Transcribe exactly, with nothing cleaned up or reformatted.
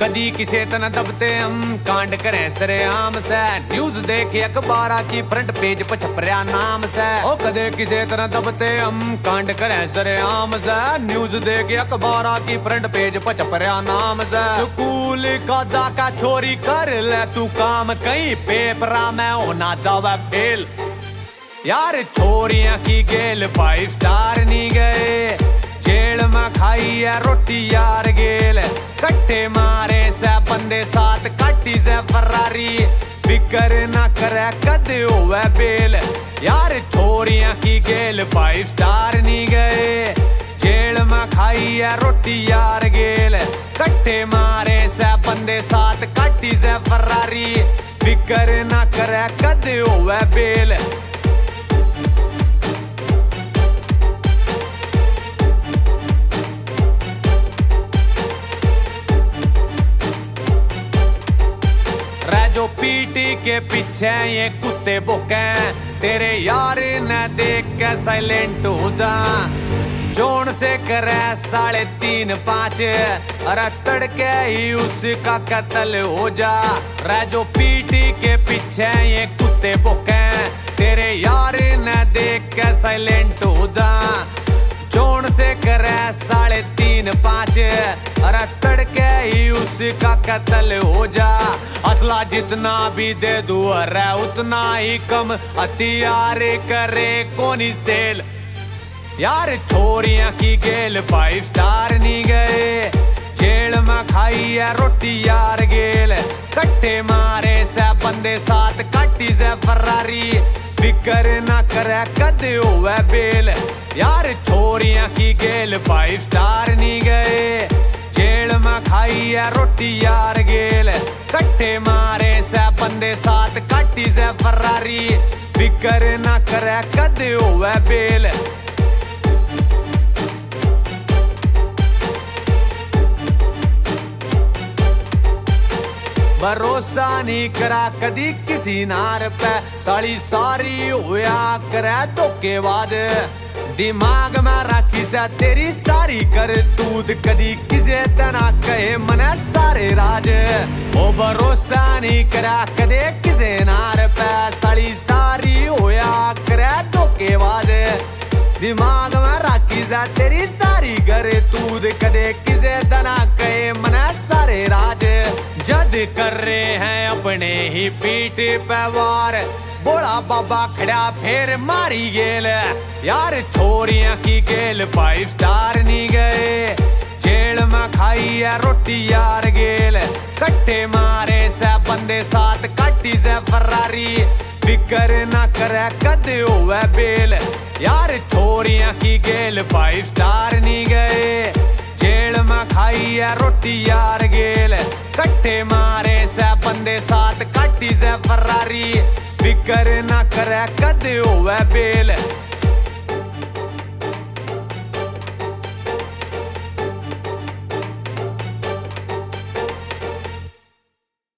कदी किसे तना दबते हम कांड करें सरेआम से। न्यूज देखे अखबारा की फ्रंट पेज पर छपरिया नाम से। ओ कदे किसे तना दबते हम कांड करें सरेआम से। न्यूज देखे अखबारा की फ्रंट पेज पर छपरिया नाम से। स्कूल का जाका चोरी कर ले तू काम, कहीं पेपरा में होना जावे फेल। यार छोरियां की गेल फाइव स्टार नहीं गए, जेल में खाई है रोटी यार गेल। कट्टे मारे से बंदे साथ काटी से फरारी, फिकर ना करे कद होवे बेल। यार छोरियां की गेल फाइव स्टार नहीं गए, जेल में खाई है रोटी यार गेल। कट्टे मारे से बंदे साथ काटी से फरारी, फिकर ना करे कद होवे बेल। जो पीटी के पीछे ये कुत्ते भुके, तेरे यार न देख के साइलेंट हो जा। जोन से करे साढ़े तीन पाँच, अरे तड़के ही उसका कत्ल हो जा। रे जो पीटी के पीछे ये कुत्ते भुके, तेरे यार न देख के साइलेंट हो जा। जोन से करे साढ़े तीन पाँच, अरे तड़के ही उसका कत्ल हो जा। असला जितना भी दे दू अरे उतना ही कम, हथियार करे कोनी सेल। यार छोरियां की गेल फाइव स्टार नहीं गए, जेल में खाई है रोटी यार गेल। कट्टे मारे से बंदे साथ काटी से फरारी, फिकर ना करे कद होवे बेल। यार छोरियां की गेल फाइव स्टार नहीं गए, जेल में खाई है रोटी यार गेल। कट्टे मारे से बंदे साथ काटी से फरारी, फिकर ना करे कद होवे बेल। भरोसा नहीं करा कदी किसी नार पे, साली सारी होया करे धोखेबाज। दिमाग में राखी से तेरी सारी करतूत, कदी किसे तना कहे मने सारे राज। ओ भरोसा नहीं करा कदे किसे नार पे, साली सारी होया करे धोखेबाज। दिमाग में राखी से तेरी सारी करतूत, कदे किसे तना कहे मने सारे राज। जद कर रहे हैं अपने ही पीठ पे वार, बोला बाबा खड़ा फिर मारी गेल। यार छोरियां की गेल फाइव स्टार नहीं गए, जेल में खाई है रोटी यार गेल। कट्टे मारे से बंदे साथ काटी से फरारी, फिकर ना करे कद होवे बेल। यार छोरियां की गेल फाइव स्टार नहीं गए, जेल में खाई है रोटी यार गेल। कट्टे मारे से बंदे साथ काटी से फरारी, फिकर ना करे कद होवे बेल।